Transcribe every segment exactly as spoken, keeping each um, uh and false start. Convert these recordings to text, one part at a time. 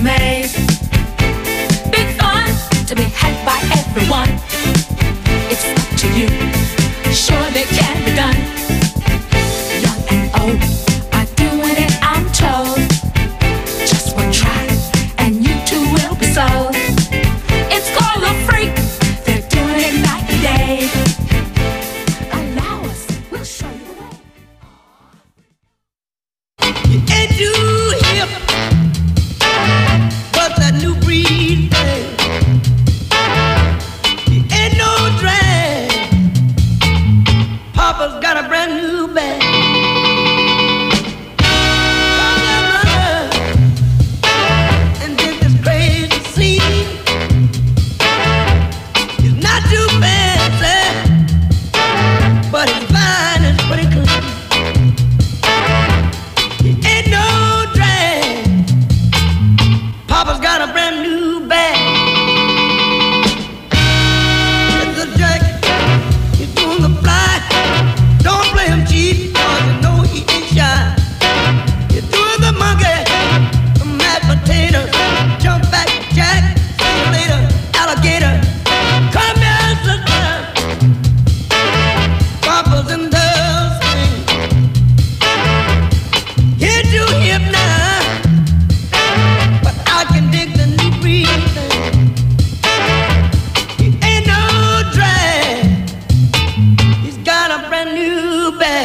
made. Big fun to be had by everyone. It's up to you, sure they can be done. Young and old are doing it, I'm told. Just one try and you too will be sold. It's called a freak, they're doing it night and day. Allow us, we'll show you the way. You ain't too hip, but that new breed thing. You ain't no drag, Papa's got a brand new bag. And dig this crazy scene. It's not too fancy, but it's fine and pretty clean. It ain't no drag, Papa's got a brand new bag. It's a jacket, he's doing the fly. Don't play him cheap, cause you know he ain't shy. You're doing the monkey, the mashed potatoes, jump back, jack, see you later, alligator. Come here, sister, Papa's in the swing. You're too hip now, but I can dig the new breed thing. He ain't no drag, he's got a brand new bag.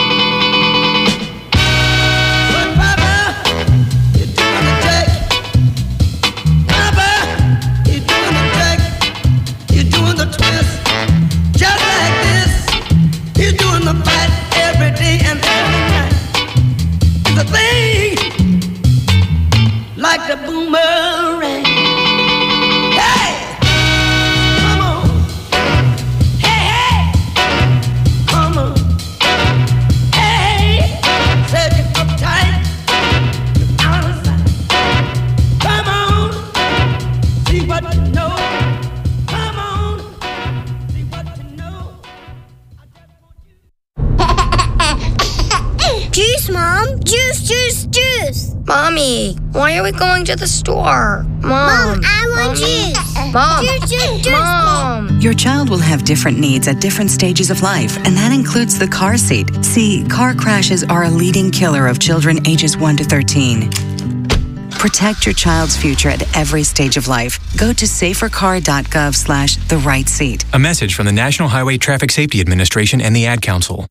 But Papa, you're doing the jack. Papa, you're doing the jack. You're doing the twist, just like this. You're doing the fight every day and every night. It's a thing like the boomerang. Hey, come on. Hey, hey, come on. Hey, said you uptight, you're out of sight. Come on, see what you know. Come on, see what you know. I just want you. Juice, Mom! Juice, juice, juice! Mommy, why are we going to the store? Mom, Mom, I want Mommy. juice! Mom, Juice, juice, juice! Mom. Your child will have different needs at different stages of life, and that includes the car seat. See, car crashes are a leading killer of children ages one to thirteen. Protect your child's future at every stage of life. Go to safercar.gov slash the right seat. A message from the National Highway Traffic Safety Administration and the Ad Council.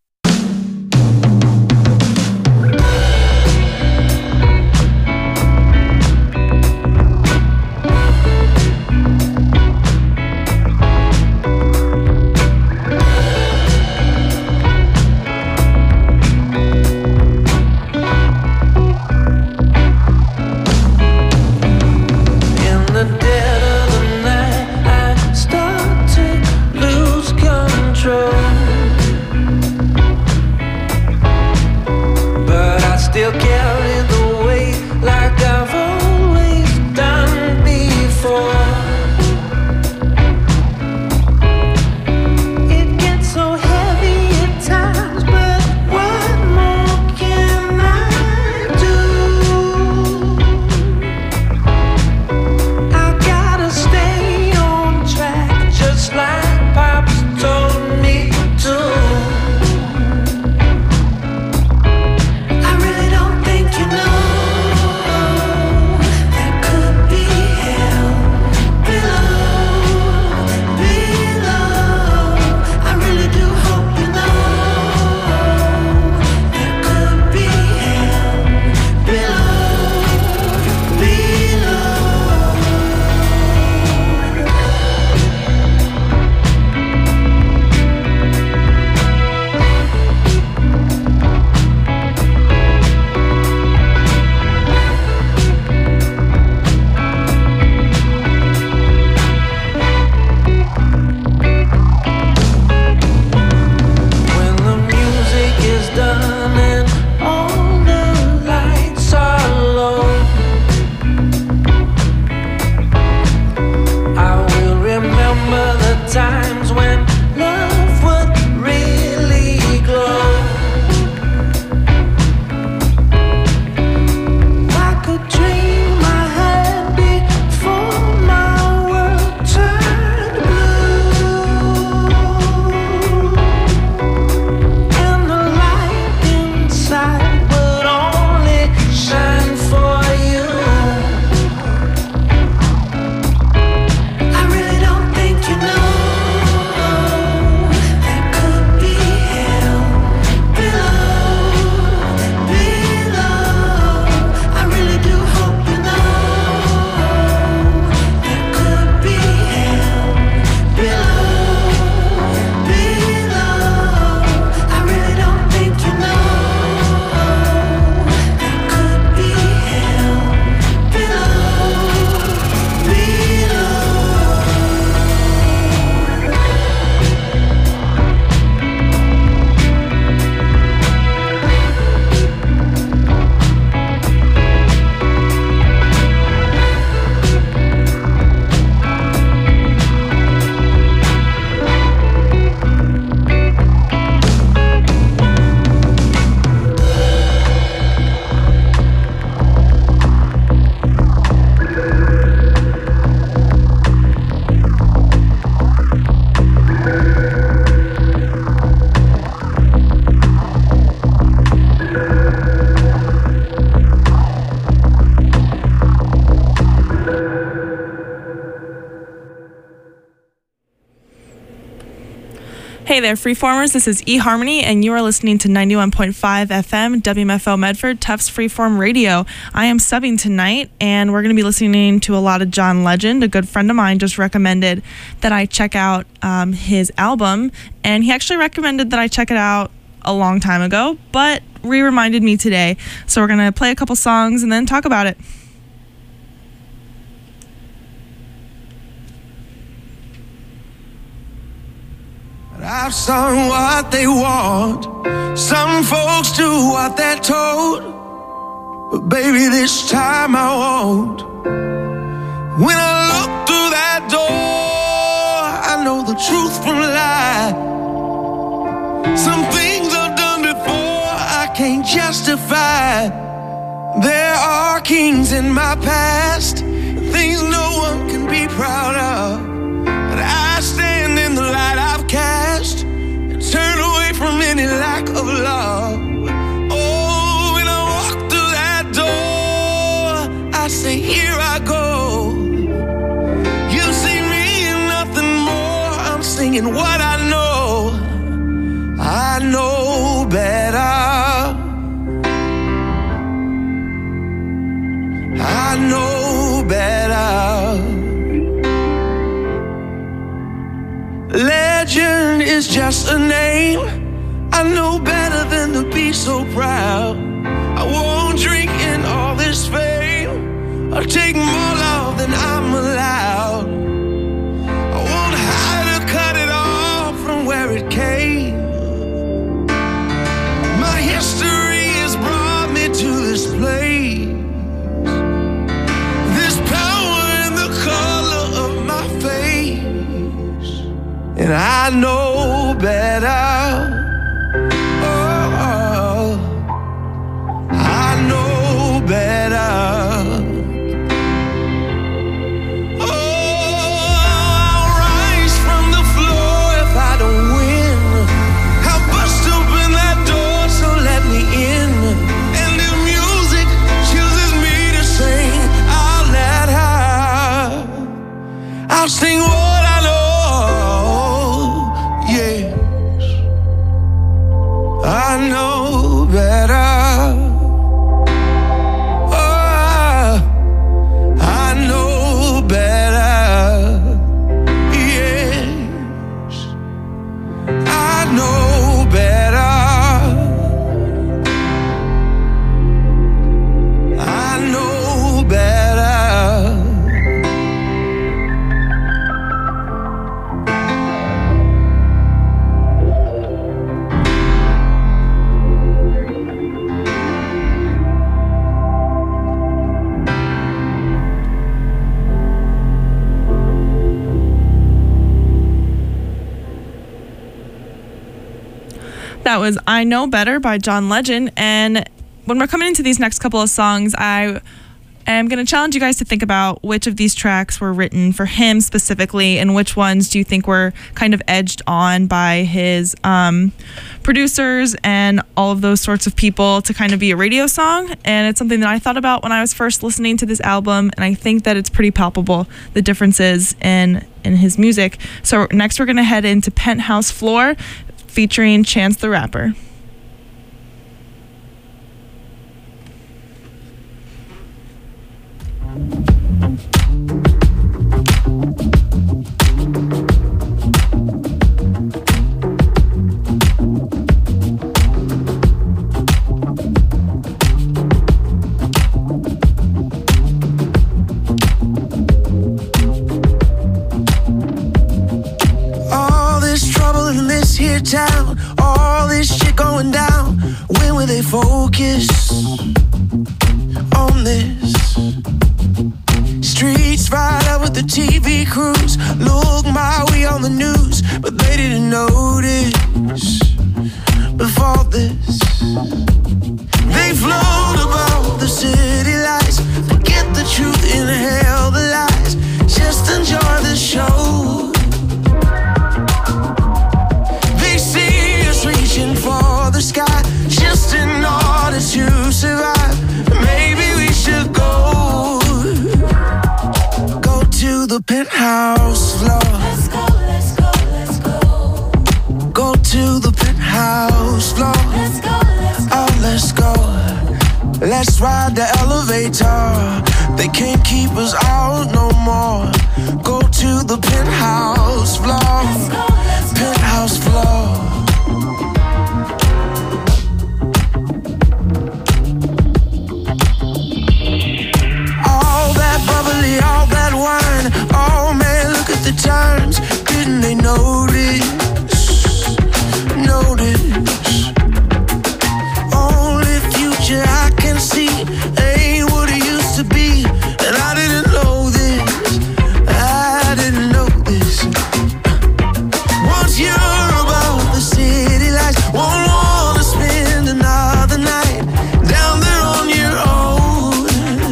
In the dead of the night, I start to lose control. Hey there, Freeformers. This is eHarmony, and you are listening to ninety-one point five F M, W M F O Medford, Tufts Freeform Radio. I am subbing tonight, and we're going to be listening to a lot of John Legend. A good friend of mine just recommended that I check out um, his album, and he actually recommended that I check it out a long time ago, but re-reminded me today. So we're going to play a couple songs and then talk about it. I've sung what they want. Some folks do what they're told, but baby, this time I won't. When I look through that door, I know the truth from lie. Some things I've done before I can't justify. There are kings in my past, things no one can be proud of, but I stand in the light I've cast and turn away from any lack of love. Oh, when I walk through that door, I say, here I go. You see me and nothing more. I'm singing what I know. I know better. I know better. Legend is just a name. I know better than to be so proud. I won't drink in all this fame or take more love than I'm allowed. I won't hide or cut it off from where it came. My history has brought me to this place. This power in the color of my face, and I know better. Oh, I know better. Oh, I'll rise from the floor if I don't win. I'll bust open that door, so let me in. And if music chooses me to sing, I'll let her. I'll sing what I know. I know better. Oh, I know better. Yes, I know better. I know better. That was I Know Better by John Legend. And when we're coming into these next couple of songs, I am going to challenge you guys to think about which of these tracks were written for him specifically, and which ones do you think were kind of edged on by his um, producers and all of those sorts of people to kind of be a radio song. And it's something that I thought about when I was first listening to this album, and I think that it's pretty palpable, the differences in, in his music. So next we're going to head into Penthouse Floor, featuring Chance the Rapper. Town, all this shit going down. When will they focus on this? Streets right up with the T V crews. Look my way on the news, but they didn't notice before this. They float above the city lights, forget the truth, inhale the lies, just enjoy the show. Reaching for the sky just in order to survive. Maybe we should go Go to the penthouse floor. Let's go, let's go, let's go. Go elevator. They can't keep us out no more. Go to the penthouse floor. Penthouse floor. All that bubbly, all that wine. Oh man, look at the times. Didn't they notice? Notice. Only future I can see ain't what it used to be. And I didn't know this. I didn't know this. Once you're about the city lights, won't wanna spend another night down there on your own.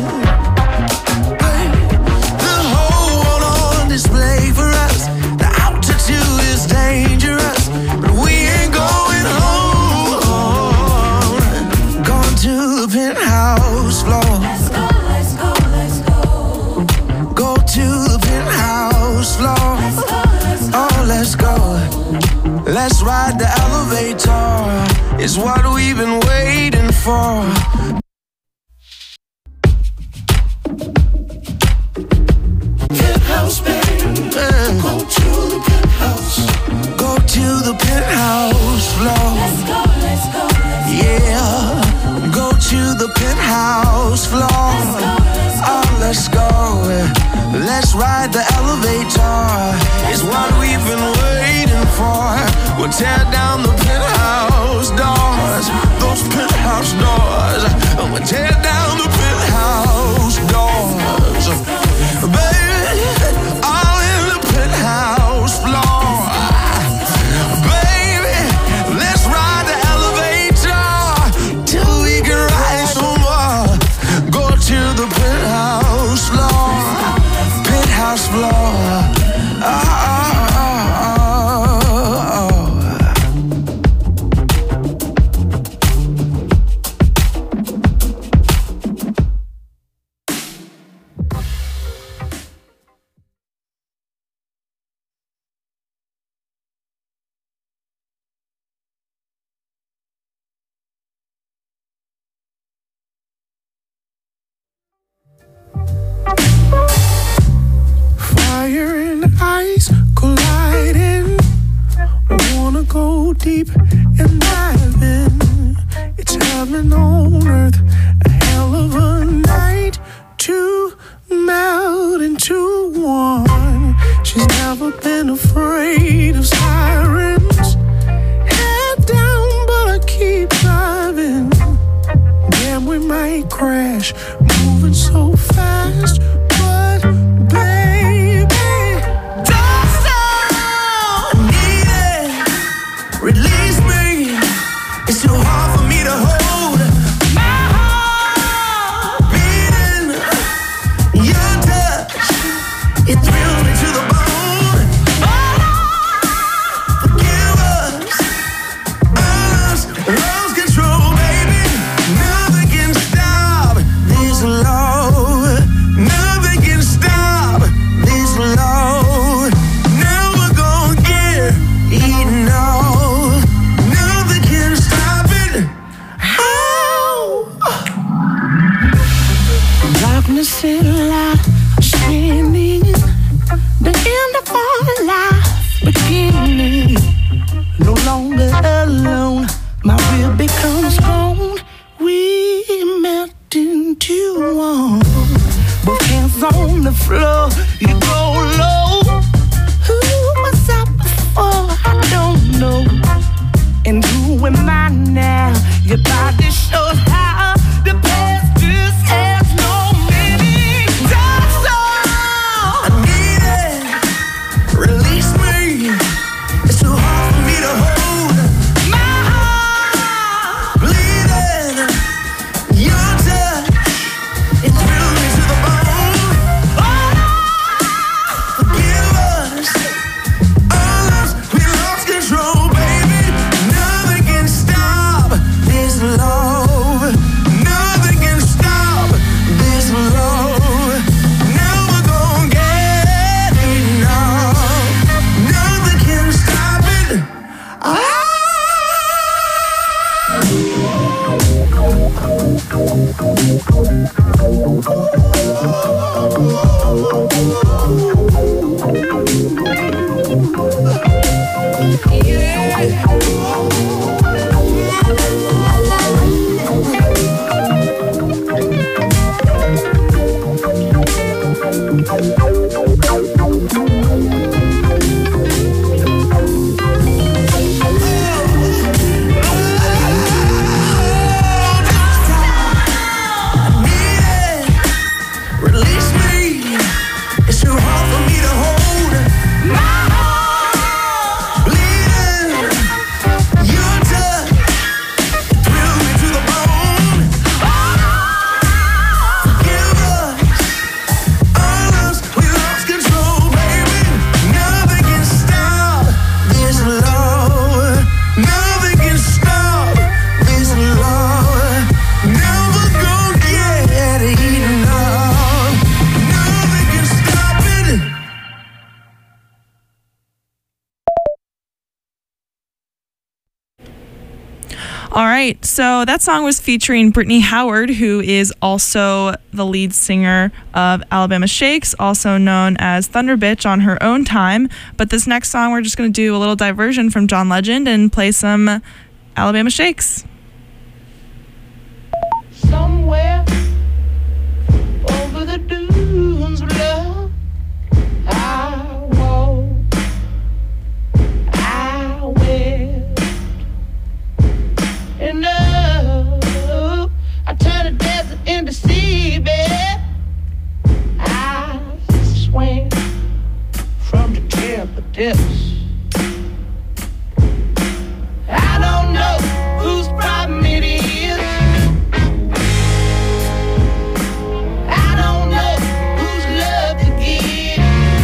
The whole world on display for us. The altitude is dangerous, but we ain't going home. Going to the penthouse floor. Let's go, let's go, let's go. Go to the penthouse floor. Let's go, let's go. Oh, let's go. Let's ride the elevator. It's what we've been waiting for. Penthouse, baby. Go to the penthouse. Go to the penthouse floor. Let's go, let's go, let's go. Yeah. Go to the penthouse floor. Oh, let's go. Let's ride the elevator. It's what we've been waiting for. We'll tear down the penthouse doors. Those penthouse doors. We'll tear down the penthouse doors. Baby, all in the penthouse floor. Baby, let's ride the elevator till we can ride some more. Go to the penthouse floor. Penthouse floor. Oh, oh, oh, oh, oh. Fire and ice colliding. Wanna go deep and dive in. It's heaven on earth, a hell of a night to melt into one. She's never been afraid of sirens. Head down, but I keep driving. Damn, we might crash, moving so fast, but baby, don't stop. I need it. Release me. It's too hard for me to hold. My heart beating. Your touch, it thrills me to the bone. Oh, forgive us. Us, lost control, baby. Nothing can stop this love. Nothing can stop this love. Never gonna get enough. Nothing can stop it. Oh. Darkness and light shining. The end of our life beginning. No longer alone. My will becomes strong. We melt into one. Both hands on the floor. You go low. Who was I before? I don't know. And who am I now? Your body shows how the past just has no meaning. Don't stop. I need it. Release me. It's too hard for me to hold. My heart bleeding. Your touch, it thrills me to the bone. Oh, forgive us. All us, we lost control, baby. Nothing can stop this love. All right, so that song was featuring Brittany Howard, who is also the lead singer of Alabama Shakes, also known as Thunder Bitch on her own time. But this next song, we're just going to do a little diversion from John Legend and play some Alabama Shakes. Somewhere over the dunes of love, I walk, I went, and up, I turn the desert into seabed. I swing from the terrible depths. I don't know whose problem it is. I don't know whose love to give.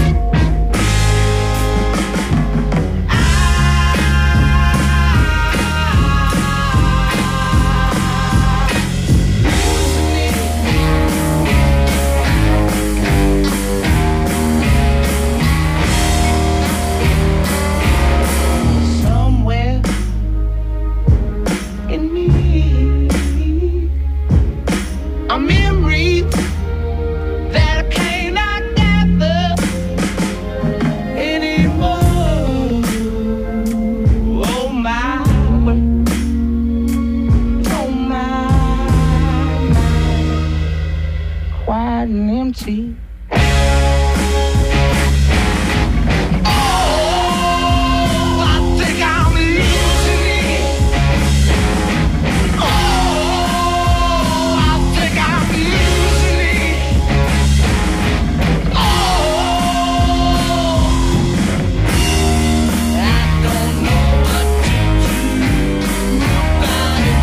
Somewhere in me, a memory that I cannot gather anymore. Oh my, oh my, quiet and empty. Oh, I think I'm losing it. Oh, I think I'm losing it. Oh, I don't know what to do about it.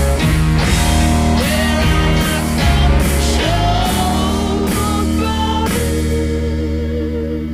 Where am I so about it?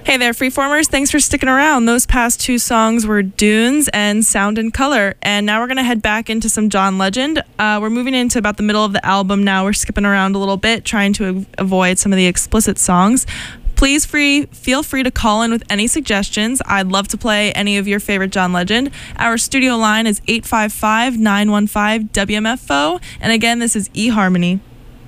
Hey there, Freeformers. Thanks for sticking around. Those past two songs were Dunes and Sound and Color. And now we're going to head back into some John Legend. Uh, we're moving into about the middle of the album now. We're skipping around a little bit, trying to av- avoid some of the explicit songs. Please free feel free to call in with any suggestions. I'd love to play any of your favorite John Legend. Our studio line is eight five five, nine one five, W M F O. And again, this is eHarmony.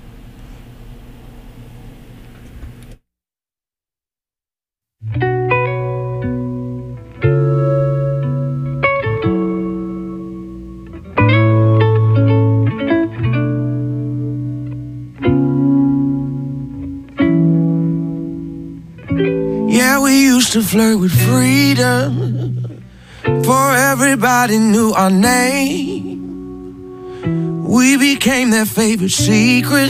Yeah, we used to flirt with freedom, for everybody knew our name. We became their favorite secret,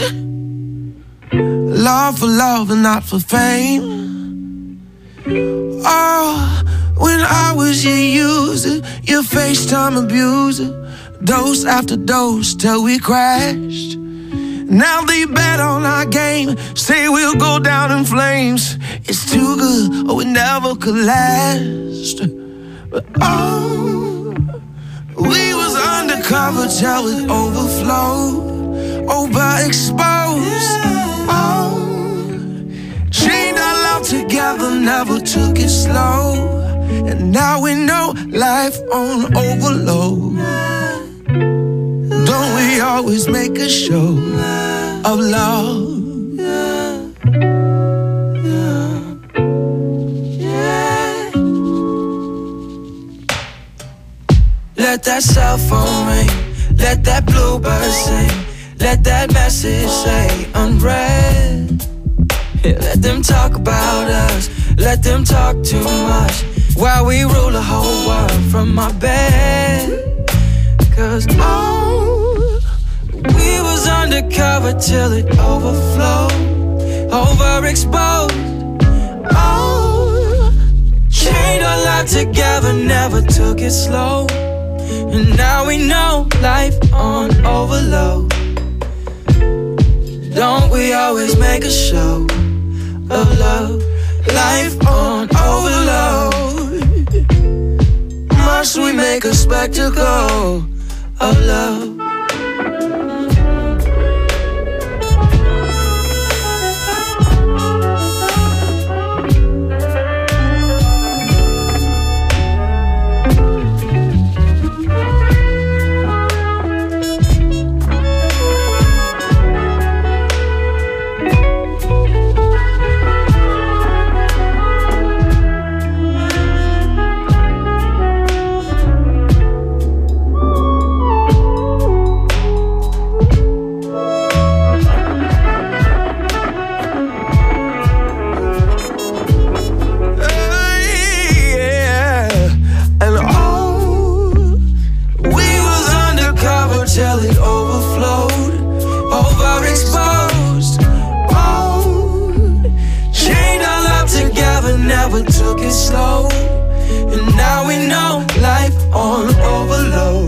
love for love and not for fame. Oh, when I was your user, your FaceTime abuser, dose after dose till we crashed. Now they bet on our game, say we'll go down in flames. It's too good, or it never could last. But oh, we was undercover till it overflowed, overexposed. Oh, chained our love together, never took it slow. And now we know life on overload. Don't we always make a show of love? Let that cell phone ring, let that bluebird sing, let that message say unread. Yeah, let them talk about us, let them talk too much, while we rule the whole world from my bed. Cause oh, we was undercover till it overflowed, overexposed. Oh, chained our life together, never took it slow. And now we know life on overload. Don't we always make a show of love? Life on overload. Must we make a spectacle of love? Slow, and now we know life on overload.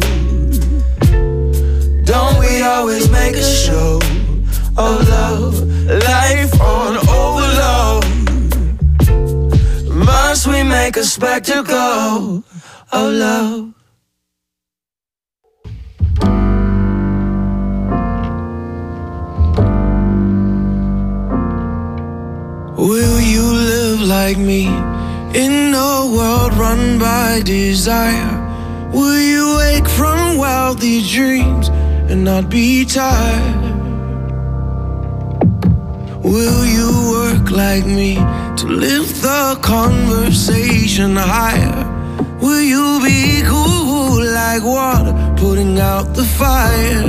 Don't we always make a show of love? Life on overload. Must we make a spectacle of love? Will you live like me in a world run by desire? Will you wake from wealthy dreams and not be tired? Will you work like me to lift the conversation higher? Will you be cool like water, putting out the fire?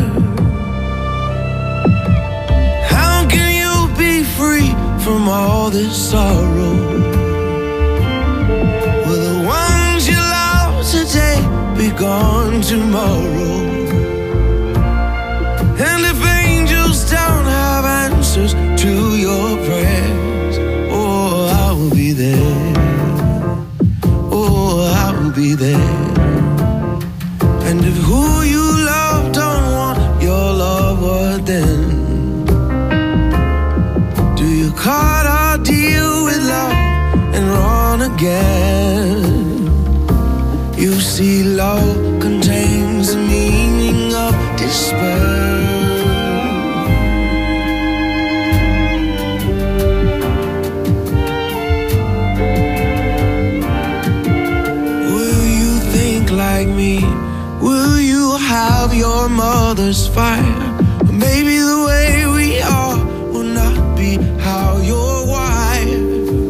How can you be free from all this sorrow? Today, be gone tomorrow. And if angels don't have answers to your prayers, oh, I will be there. Oh, I will be there. And if who you love don't want your love, what then? Do you cut or deal with love and wrong? again. You see, love contains the meaning of despair. Will you think like me? Will you have your mother's fire? Or maybe the way we are will not be how you're wired.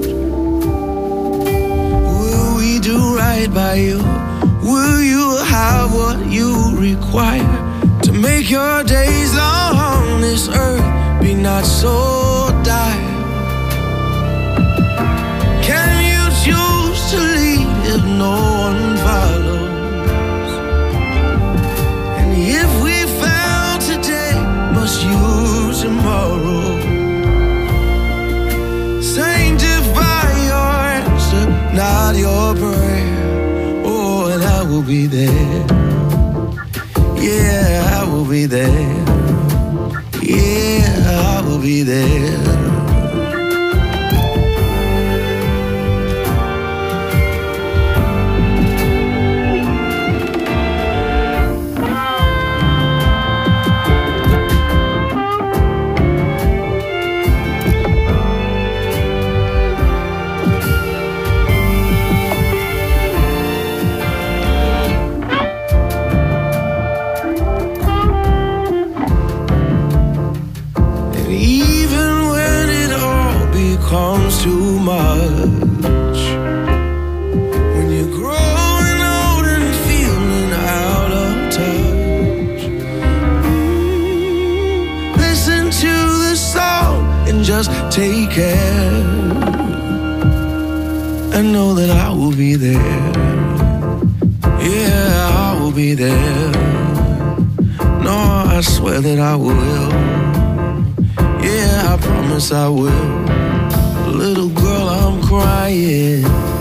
Will we do right by you? Will you have what you require to make your days long on this earth be not so dire? Can you choose to lead if no one follows? And if we fail today, must you tomorrow? Sanctify your answer, not your prayer. Oh, and I will be there. Yeah, I will be there. Yeah, I will be there. Comes too much when you're growing old and feeling out of touch. Mm, listen to the song and just take care. I know that I will be there. Yeah, I will be there. No, I swear that I will. Yeah, I promise I will. Little girl, I'm crying.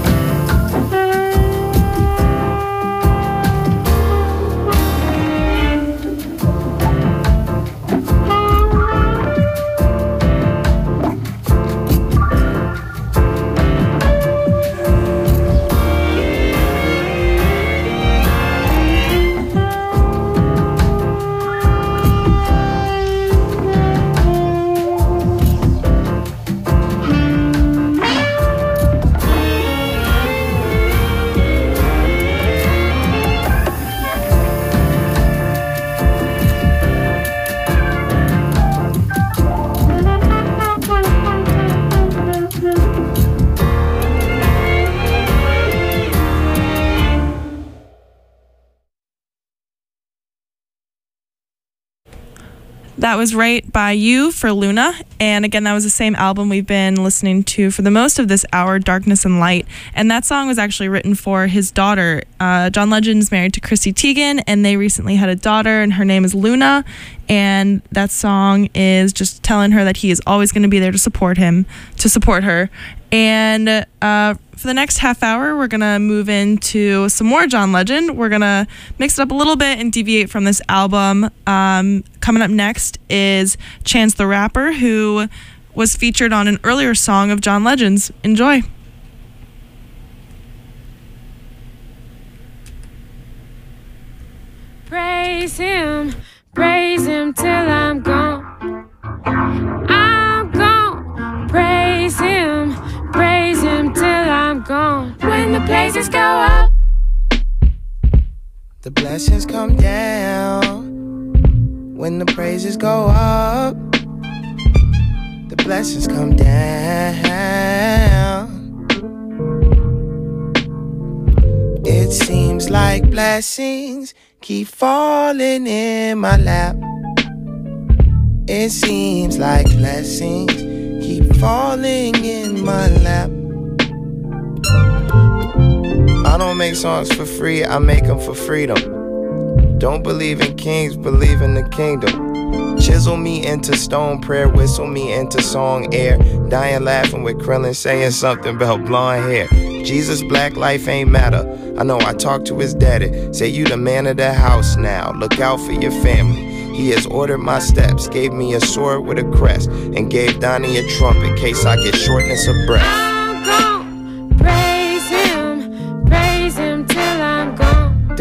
That was Right by You for Luna. And again, that was the same album we've been listening to for the most of this hour, Darkness and Light. And that song was actually written for his daughter. Uh, John Legend's married to Chrissy Teigen, and they recently had a daughter, and her name is Luna. And that song is just telling her that he is always going to be there to support him, to support her. And uh, for the next half hour, we're going to move into some more John Legend. We're going to mix it up a little bit and deviate from this album. Um, coming up next is Chance the Rapper, who was featured on an earlier song of John Legend's. Enjoy. Praise him, praise him till I'm gone. I'm gone. Praise him, praise him till I'm gone. When the praises go up, the blessings come down. When the praises go up, the blessings come down. It seems like blessings keep falling in my lap. It seems like blessings keep falling in my lap. I don't make songs for free, I make them for freedom. Don't believe in kings, believe in the kingdom. Chisel me into stone, prayer whistle me into song air. Dying laughing with Krillin saying something about blonde hair. Jesus, black life ain't matter. I know I talked to his daddy. Say you the man of the house now. Look out for your family. He has ordered my steps, gave me a sword with a crest, and gave Donnie a trumpet in case I get shortness of breath. I'm gone. Praise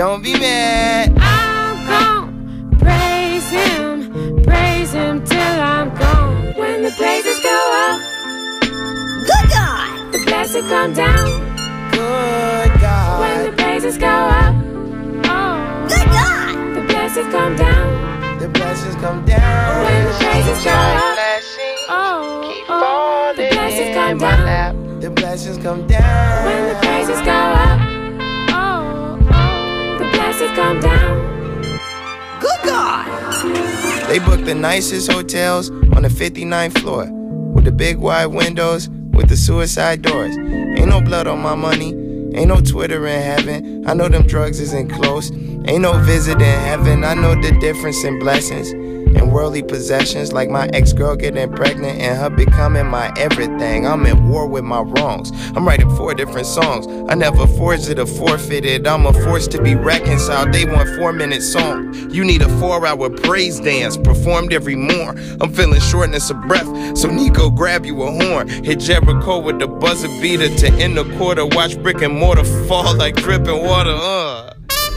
don't be mad. I'm gon' praise him, praise him till I'm gone. When the praises go up, Good God. the blessings come down. Good God. When the praises go up, oh, Good God. the blessings come down. The blessings come down. When the praises go up, Blessings oh, keep oh, falling the blessings come in my down. lap. The blessings come down. When the praises go up, oh, oh, the blessings come down. Good God. They booked the nicest hotels on the fifty-ninth floor, with the big wide windows with the suicide doors. Ain't no blood on my money, ain't no Twitter in heaven. I know them drugs isn't close, ain't no visit in heaven. I know the difference in blessings and worldly possessions, like my ex-girl getting pregnant and her becoming my everything. I'm at war with my wrongs. I'm writing four different songs. I never forged it or forfeited. I'm a force to be reconciled. They want four-minute song. You need a four-hour praise dance performed every morn. I'm feeling shortness of breath, so Nico, grab you a horn. Hit Jericho with the buzzer beater to end the quarter. Watch brick and mortar fall like dripping water. Uh.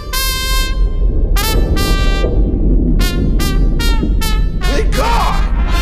God!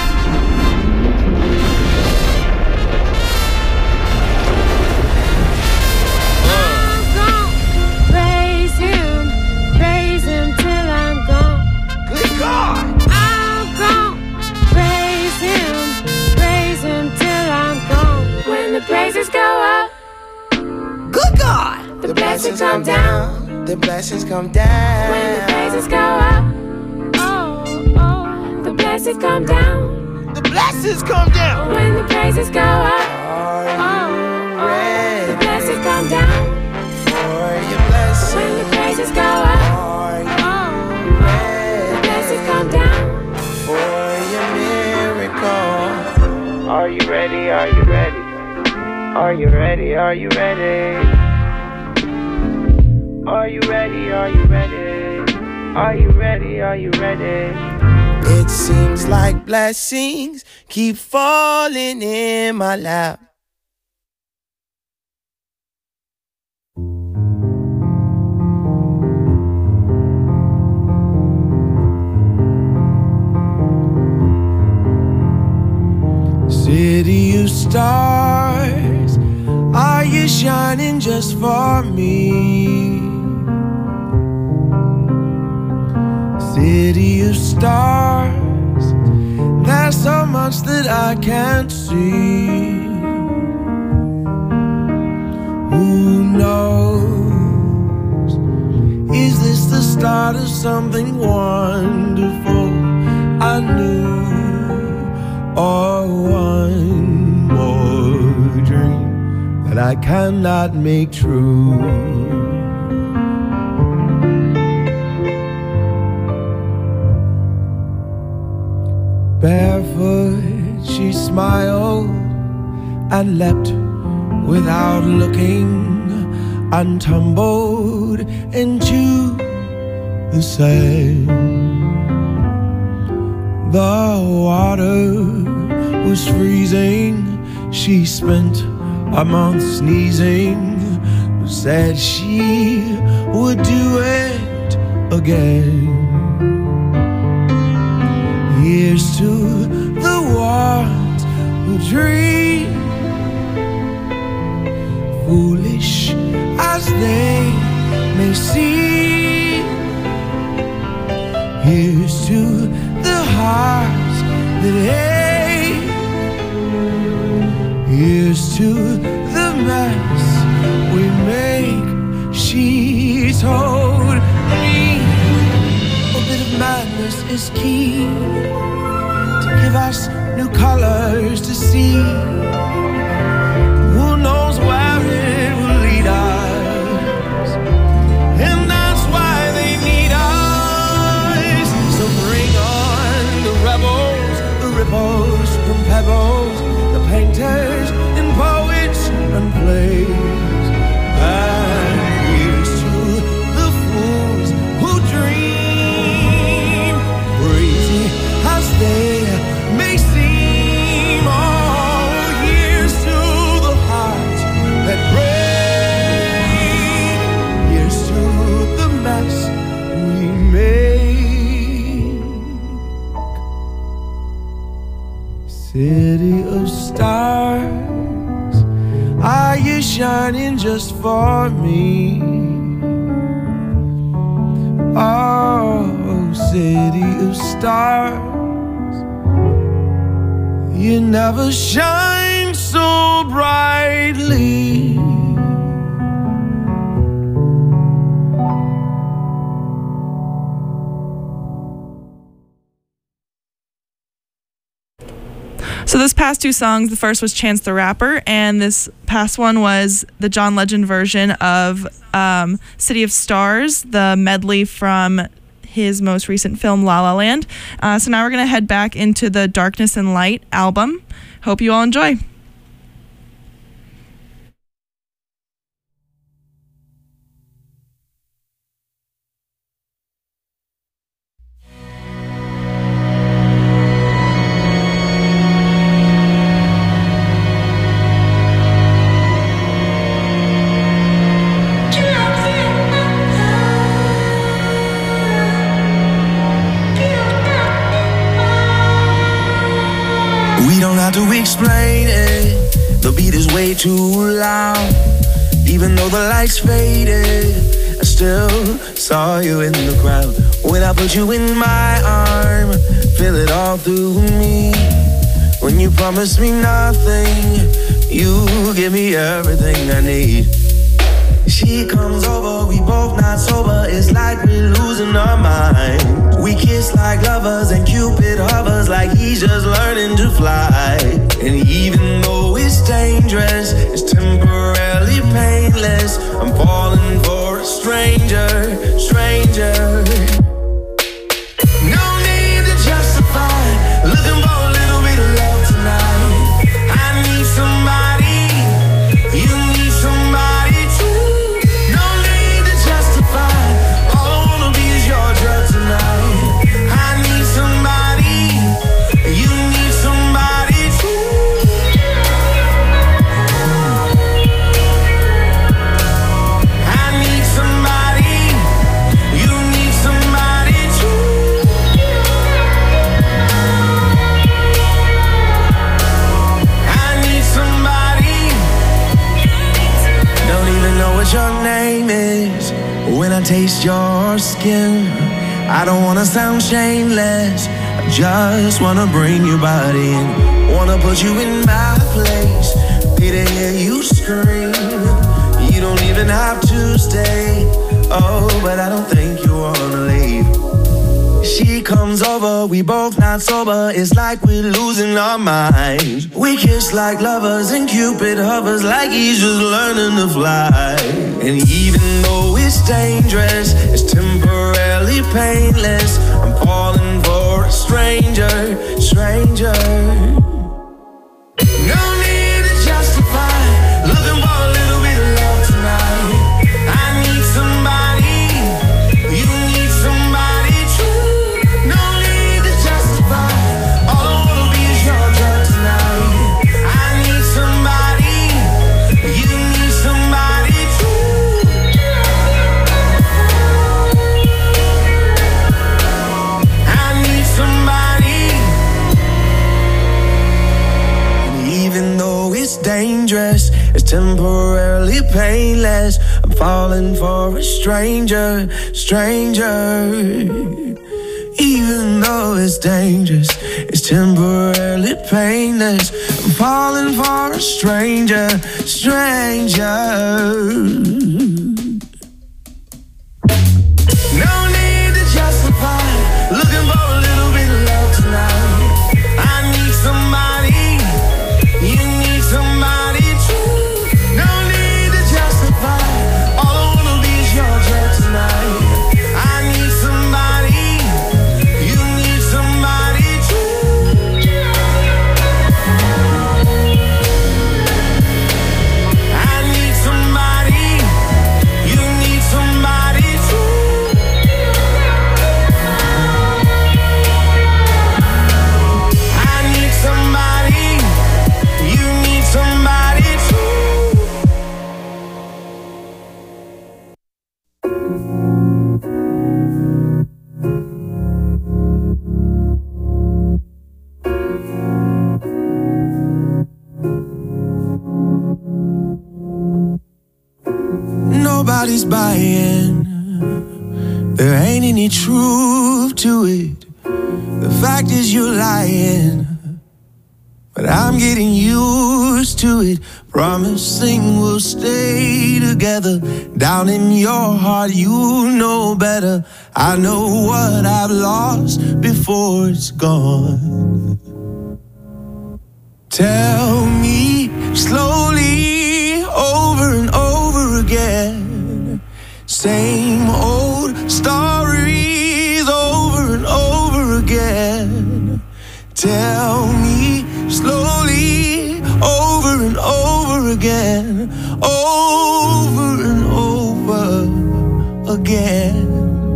I'm gon' praise him, praise him till I'm gone. Good God! I'm gon' praise him, praise him till I'm gone. When the praises go up, Good God. the blessings come down. The blessings come down. When the praises go up, oh, oh, the blessings come down. The blessings come down. When the praises go up, Are oh, you oh, ready the blessings come down. for your blessing? When the praises go up, Are you oh, oh, the blessings come down. for your miracle? Are you ready? Are you ready? Are you ready? Are you ready? Are you ready? Are you ready? Are you ready? Are you ready? It seems like blessings keep falling in my lap. City of stars, are you shining just for me? City of stars, there's so much that I can't see. Who knows? Is this the start of something wonderful? I knew, or one more dream that I cannot make true. Barefoot, she smiled and leapt without looking, and tumbled into the sand. The water was freezing. She spent a month sneezing, but said she would do it again. Here's to the ones who dream, foolish as they may seem. Here's to the hearts that ache. Here's to the mess we make. She told me a bit of madness is key, to give us new colors to see. Who knows where it will lead us, and that's why they need us. So bring on the rebels, the ripples from pebbles, the painters and poets and plays. And here's to the fools who dream, crazy as they may seem. Oh, here's to the hearts that break. Here's to the mess city of stars, are you shining just for me? Oh, city of stars, you never shine so brightly. So this past two songs, the first was Chance the Rapper, and this past one was the John Legend version of um, City of Stars, the medley from his most recent film, La La Land. Uh, so now we're going to head back into the Darkness and Light album. Hope you all enjoy. We don't have to explain it, the beat is way too loud. Even though the lights faded, I still saw you in the crowd. When I put you in my arm, feel it all through me. When you promise me nothing, you give me everything I need. She comes over, we both not sober, it's like we're losing our mind. We kiss like lovers and Cupid hovers like he's just learning to fly. And even though it's dangerous, it's temporarily painless. I'm falling for a stranger, stranger. No need to justify, looking for a little bit of love tonight. I need somebody, you need somebody too. Your name is when I taste your skin. I don't wanna sound shameless, I just wanna bring your body in. Wanna put you in my place, pay to hear you scream. You don't even have to stay, oh, but I don't think you wanna leave. She comes over, we both not sober, it's like we're losing our minds. We kiss like lovers and Cupid hovers like he's just learning to fly. And even though it's dangerous, it's temporarily painless. I'm falling for a stranger, stranger. No need to justify, looking for a little bit of love tonight. I need somebody, you need somebody too. Dangerous, it's temporarily painless. I'm falling for a stranger, stranger. Even though it's dangerous, it's temporarily painless. I'm falling for a stranger, stranger. No need to justify, looking for a little bit of love tonight. I need somebody, you need somebody too. No need to justify, all I wanna be is your drug tonight. I need somebody, you need somebody too. I need somebody, nobody's buying. There ain't any truth to it. The fact is you're lying. But I'm getting used to it. Promising we'll stay together. Down in your heart you know better. I know what I've lost before it's gone. Tell me slowly over and over again. Same old stories over and over again. Tell me slowly over and over again. Over and over again.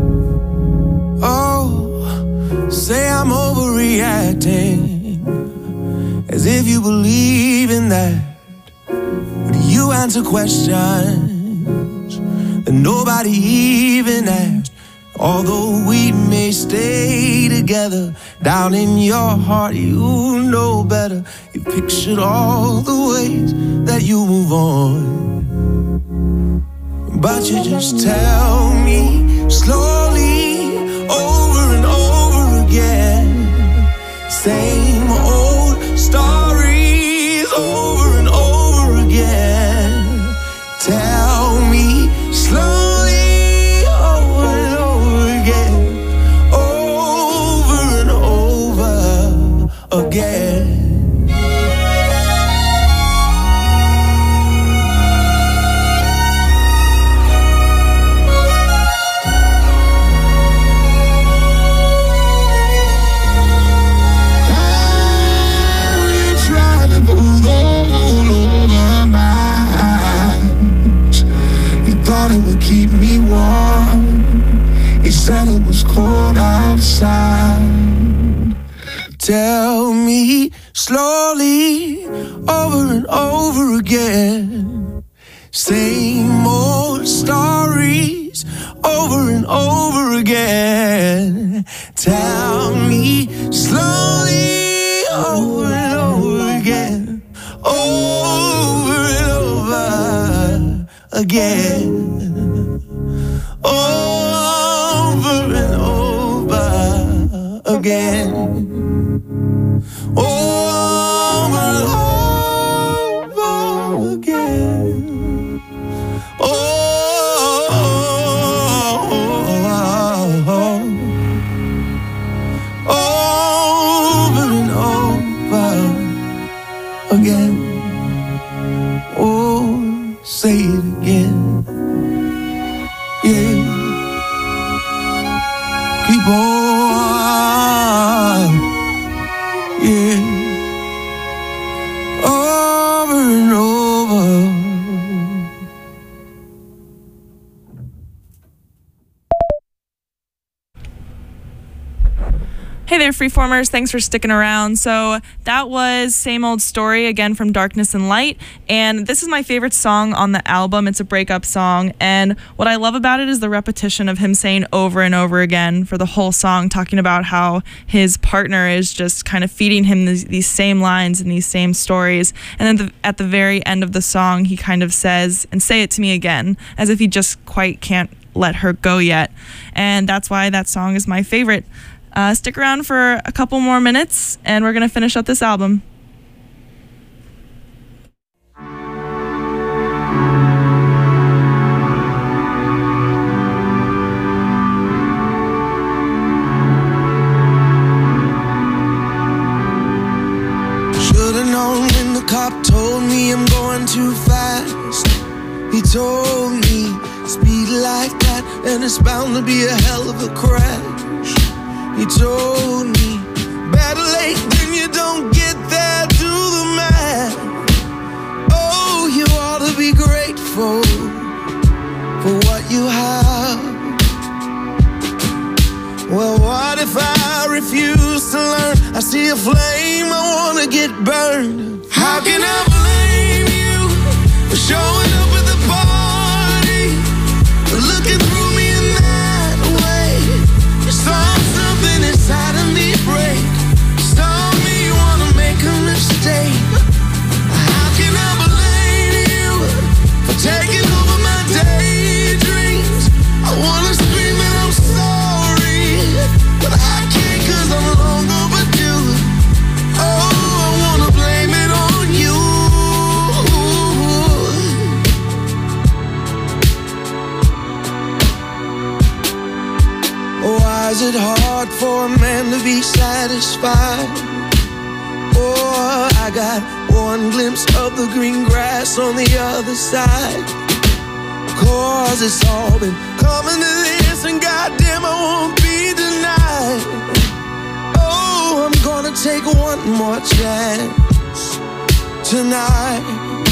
Oh, say I'm overreacting, as if you believe in that. But you answer questions that nobody even asked. Although we may stay together, down in your heart you know better. You pictured all the ways that you move on, but you just tell me slowly over and over again. Same old stories over and over again. Tell me slowly over and over again. Over and over again. It would keep me warm. He said it was cold outside. Tell me slowly over and over again. Same old stories over and over again. Tell me slowly over and over again. Over and over again. Over and over again. Over and over again. Oh, over and over again. Oh, say it again. Yeah. Keep on. Yeah. Over and over. Hey there, Freeformers. Thanks for sticking around. So that was Same Old Story, again from Darkness and Light. And this is my favorite song on the album. It's a breakup song. And what I love about it is the repetition of him saying over and over again for the whole song, talking about how his partner is just kind of feeding him these, these same lines and these same stories. And then the, at the very end of the song, he kind of says, and say it to me again, as if he just quite can't let her go yet. And that's why that song is my favorite. Uh, stick around for a couple more minutes, and we're going to finish up this album. Should've known when the cop told me I'm going too fast. He told me, speed like that, and it's bound to be a hell of a crash. He told me, better late than you don't get there, do the math. Oh, you ought to be grateful for what you have. Well, what if I refuse to learn? I see a flame, I wanna get burned. How can I blame you for showing up at the party, looking through me in that way? You saw something inside of me break, saw me wanna make a mistake. How can I blame you for taking over my daydream? for a man to be satisfied. Oh, I got one glimpse of the green grass on the other side. Cause it's all been coming to this, and goddamn I won't be denied. Oh, I'm gonna take one more chance tonight.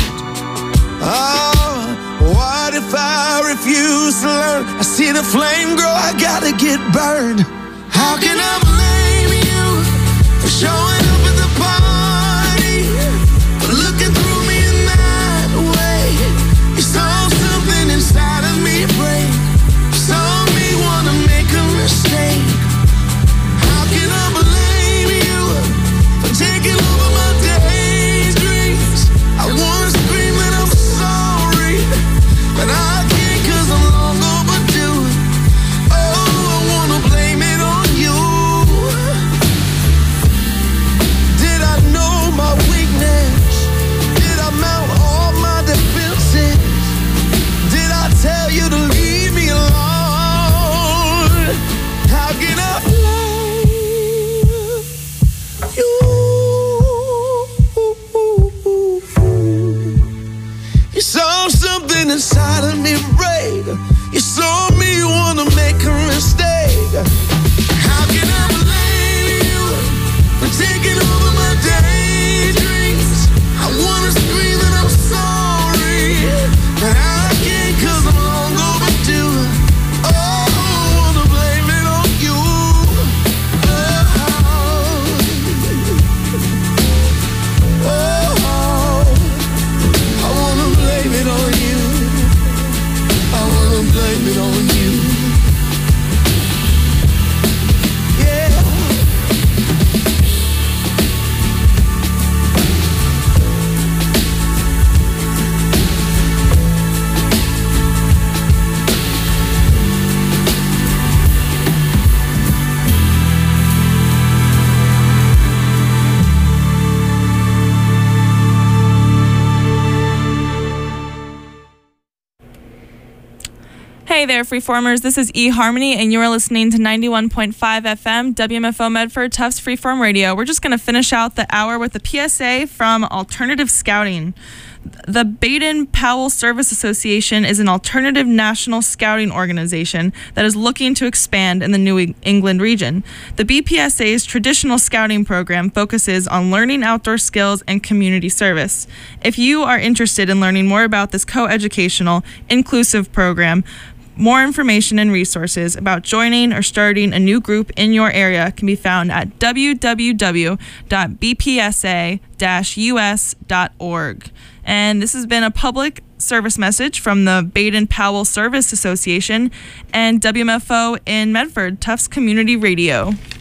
Oh, what if I refuse to learn? I see the flame grow, I gotta get burned. How can I blame you for showing up at the party, for looking through me in that way? You saw something inside of me break, you saw me wanna make a mistake. How can I blame you for taking over my daydreams? I wanna scream that I'm sorry, but I can't cause I'm long overdue. Oh, I wanna blame it on you. Did I know my weakness? Did I mount all my defenses? Did I tell you to leave me alone? How can I blame you? You saw something inside of me break, you saw me wanna make a mistake. How can I blame you for taking over my daydreams? I wanna scream that I'm sorry, but I can't cause I'm long overdue. Oh, I wanna blame it on you. Oh, oh, I wanna blame it on you. I wanna blame it on you. Yeah. Hey there, Freeformers. This is eHarmony, and you are listening to ninety-one point five F M, W M F O Medford, Tufts Freeform Radio. We're just going to finish out the hour with a P S A from Alternative Scouting. The Baden-Powell Service Association is an alternative national scouting organization that is looking to expand in the New England region. The B P S A's traditional scouting program focuses on learning outdoor skills and community service. If you are interested in learning more about this co-educational, inclusive program, more information and resources about joining or starting a new group in your area can be found at w w w dot b p s a dash u s dot org. And this has been a public service message from the Baden-Powell Service Association and W M F O in Medford, Tufts Community Radio.